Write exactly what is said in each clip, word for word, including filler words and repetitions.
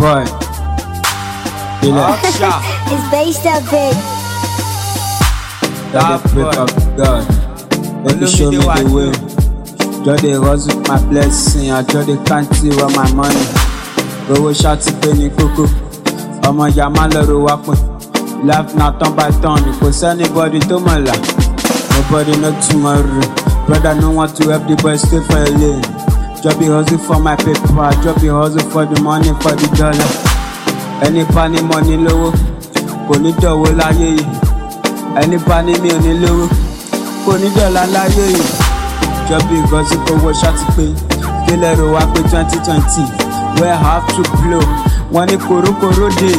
boy. Feel it. It's based up big. That the break of God. Baby, show me the way. Just dey hustle my blessing, I just dey can't see where my money. Owó ṣáàtì pé ní kókó, ọmọ ìyá má lọ́rọ̀ wá pín. Life na turn by turn, kò sẹ́nibody tó mọ̀ là. Nobody know tomorrow. Brother no want to help the boy stay for a lane. Just be hustle for my paper, just be hustle for the money, for the dollar. Ẹni bá ní money lówó, kò ní dọ̀wọ́ láyé yìí. Ẹni bá ní mi ò ní lówó, kò ní dọ̀là láyé yìí. Just be hustle for owó ṣáàtì pé kí lẹ́rọ wá pé twenty twenty. Where I have to blow, wọ́n ní korokoro dé.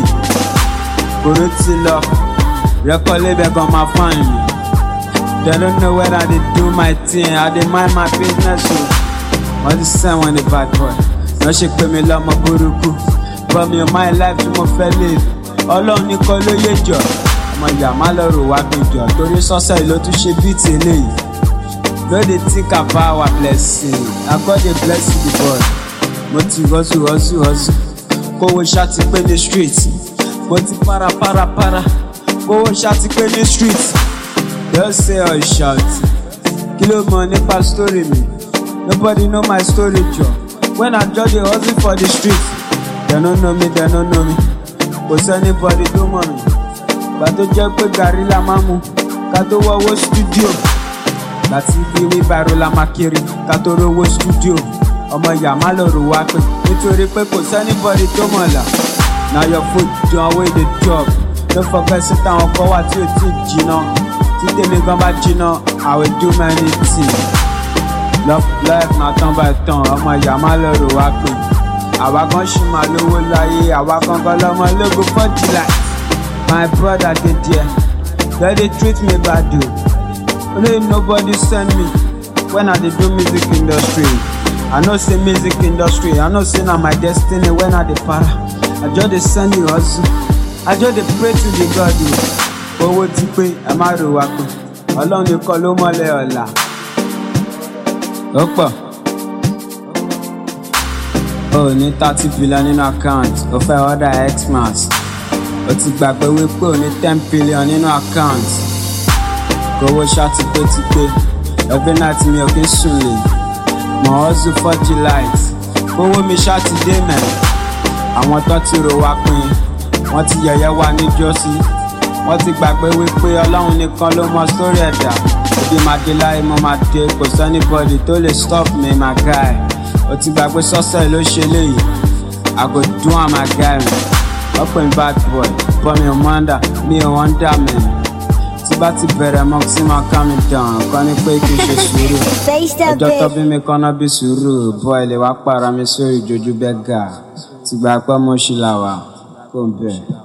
Koro ti lọ, rẹ́kọ̀lé bẹ̀ gan máa fáìn mi. They don't know when I dey do my thing, I dey mind my business o. Wọ́n ti send wọn ní bad boy, wọ́n ṣe pé mi lọ́mọ burúkú. But mi ò mind life tí mo fẹ́ live, Ọlọ́run nìkan ló yé jọ. Ọmọ ìyá má lọ rò wá péjọ, torí sọ́sẹ̀ ló tún ṣe bíìtì eléyìí. No dey think about our blessing, na God dey bless you the boy. Mo ti hustle hustle hustle, kówó ṣáàtì pé ní street. Mo ti para para para, kówó ṣáàtì pé ní street. Just say or shout, kí ló mọ̀ nípa story mi? Nobody know my story jọ. When I just dey hustle for the street, they no know me, they no know me. Kò sẹ́nibody tó mọ̀ mi. Ìgbà tó jẹ́ pé gàrí la máa mu, ká tó wọ́wọ́ studio. Láti ibi wheelbarrow la máa kiri, ká tó rówó studio. Ọmọ ìyá má lọ rò wá pé nítorí pé kò sẹ́nibody tó mọ̀ là. Na your foot dán wey dey chop. No forget sí táwọn kọ́ wá tí ò tí jìnnà. Tí tèmi gan bá jìnnà, I will do many things. Love life na turn by turn, ọmọ ìyá má lọ rò wá pé. Àwa kan ṣì máa lówó láyé, àwa gangan lọmọ lógo for July. My brother dey there, they dey treat me bad o. Only nobody send me when I dey do music industry. I know say music industry, I know say na my destiny when I dey para. I just dey send you hustle, I just dey pray to the God o. Owó ti pé ẹ má rò wá pé, Ọlọ́run nìkan ló mọ̀lẹ́ ọ̀la. Ó pọ̀. O ní thirty billion nínú account, o fẹ́ order Xmas. O ti gbàgbé wípé o ní ten billion nínú account. Kówó ṣáàtì pé ti pé, every night mi ò kí ń sùn lè. Mo hustle for July, kówó mi ṣáàtì dé mẹ́. Àwọn tó ti rò wá pin, wọ́n ti yẹ̀yẹ́ wa níjọ́sí. Wọ́n ti gbàgbé wípé Ọlọ́run nìkan ló mọ sórí ẹ̀dá. Ibi máa dé láyé mo máa dé, kò sẹ́nibody tó lè stop me my guy. O ti gbàgbé sọ́sẹ̀ ló ṣe léyìí, I go do am my guy man. Wọ́n pè mí bad boy, but mi ò mọ́ndà, mi ò wọ́ndà man. Tí bá ti bẹ̀rẹ̀ mọ́ sí máa calm me down, kọ́ ni pé kí n ṣe sùúrù. Ọjọ́ tó bí mi kọ́ná bí sùúrù, boy lè wá para mi sórí ìjojú bẹ́gà. Ti gbà pé mo ṣì là wà, kó n bẹ̀.